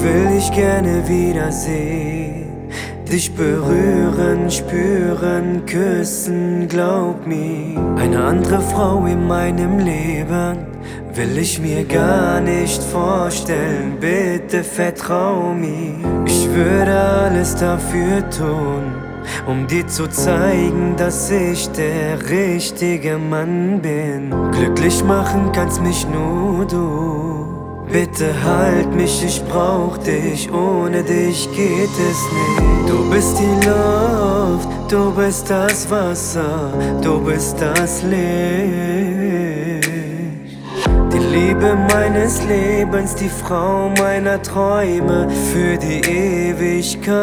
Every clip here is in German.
will dich gerne wiedersehen, dich berühren, spüren, küssen, glaub mir. Eine andere Frau in meinem Leben will ich mir gar nicht vorstellen, bitte vertrau mir. Ich würde alles dafür tun, um dir zu zeigen, dass ich der richtige Mann bin. Glücklich machen kannst mich nur du. Bitte halt mich, ich brauch dich, ohne dich geht es nicht. Du bist die Luft, du bist das Wasser, du bist das Licht. Die Liebe meines Lebens, die Frau meiner Träume, für die Ewigkeit.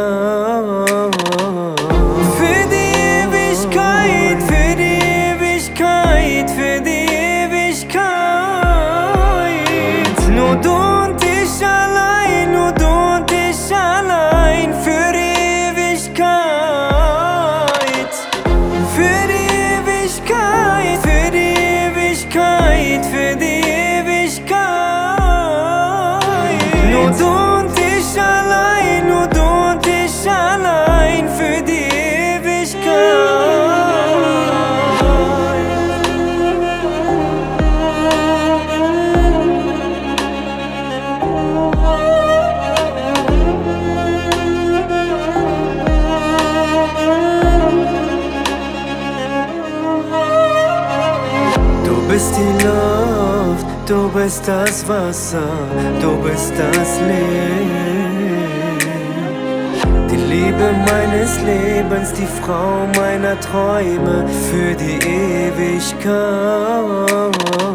Für die Ewigkeit, für die Ewigkeit, für die Ewigkeit. Nur du und ich allein, nur du und ich allein, für die Ewigkeit. Für die Ewigkeit, für die Ewigkeit, für die Ewigkeit. Nur du und ich allein, nur du und ich allein, für die Du bist die Luft, du bist das Wasser, du bist das Licht. Die Liebe meines Lebens, die Frau meiner Träume, für die Ewigkeit.